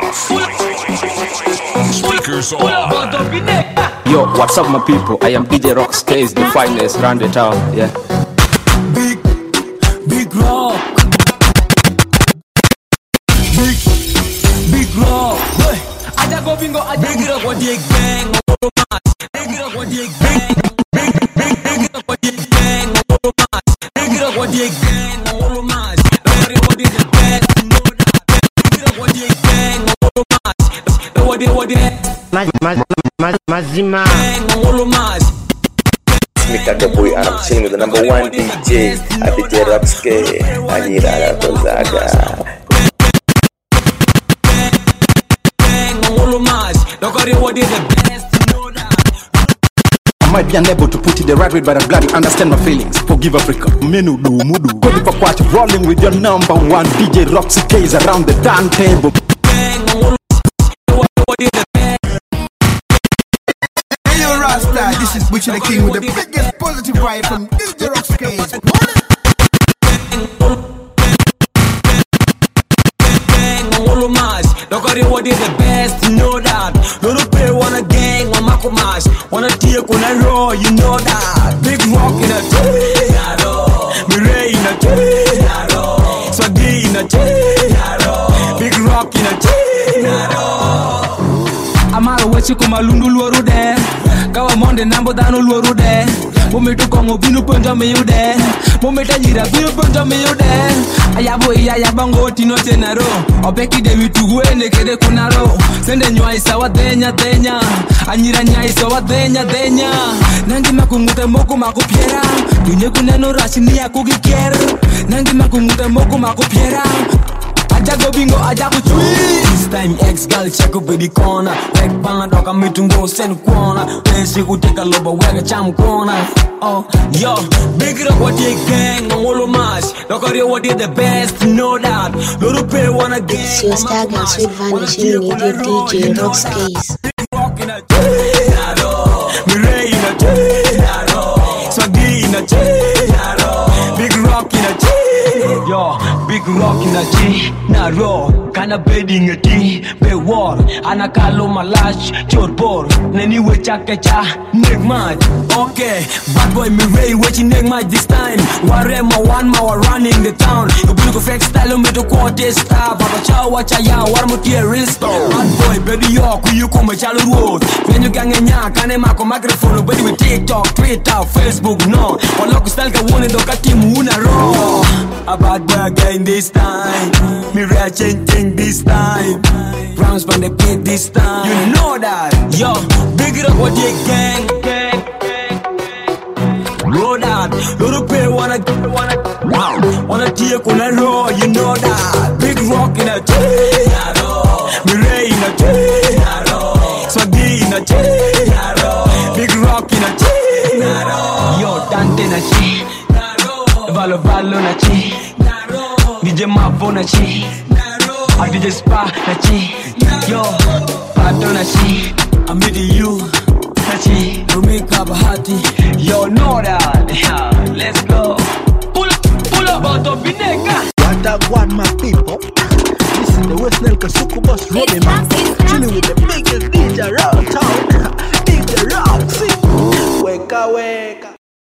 Speakers on. Yo, what's up my people? I am DJ Rox Case, the finest around the town, yeah. Big rock. Big rock. Aja go bingo, aja big rock what dig bang. Big rock what dig bang. Big rock what dig bang. Big rock what dig bang. Everybody the best, you know that. Big rock what dig bang. What Mazima. Mika the boy, and I'm chilling with the number one DJ at DJ Rox Case. I need a Gonzaga. I might be unable to put it the right way, but I'm glad you understand my feelings. Forgive Africa. Menu do mudu. Cody for quite rolling with your number one DJ Rox Case around the turntable. Hey yo Rasta, this is Butcher the King with the biggest positive vibe from DJ Rox Case. What is the best, you know that. Don't pay wanna gang, one Mako Mash. Wanna take on a row, you know that. Big rock in a tree, Mirai in a tree, Swaggy in a tree, big rock in a tree. Amaro wechi kumalundu luoru de. Kawa monde nambo dano luoru de. Mometo kongo binu ponja me yude. Mometa jira binu ponja me yude. Ayabo ayabango tino tenaro. Obeki de witugue nekede kunaro. Sende nywa isawa denya. Anyira nya isawa denya. Nangi makungute moko makupiera. Dunye kuneno rashini ya kukiker. Nangi makungute moko makupiera. Aja go bingo, aja go chui. This time ex-girl check up in the corner. Like banga doka mitungo send corner. When she could take a loba wega cham corner. Oh, yo, big rock what you gang, Mongolo Mash. Look at you what you the best, know that. Little pay wanna gang. It's your stag and sweet vanishing with your DJ Rox Case. Rock in a tree, Mirai in a tree, Swaggy in a tree, big rock in a tree. Yo, big rock in a tree, Naro, kana bedding a tea, be war, Anakalo Malash, Chorbor, Naniwe Chakacha, Negmat. Okay, bad boy Mirai, waiting Negmat this time. Warema one more running the town. You bring a fake style, me to quarter star, Baba Chow, Wachaya, Warmutia, real store. Bad boy, baby York, you come a child road. When you gang and yak, and a microphone, but with TikTok, Twitter, Facebook, no. Or local style, I wanted to cut him, Wuna raw. A bad boy again this time. Mirai changing this time. Rounds from the pit this time. You know that. Yo, big it up what you gang. Know that. Little pay wanna take on a row. You know that. Big rock in a tree. Mirai in a tree. Swaggy in a tree. Big rock in a tree. Yo, Dante na chi. Valo na chi. DJ Mavo na chi. DJ Spa na chi. Yo, Pato na chi. I'm with you na chi. Rumika Bahati. Yo, know that. Yeah, let's go. Pull up out of Bineka. What I want my people. This is the West Nile Kasuku Boss Robin man.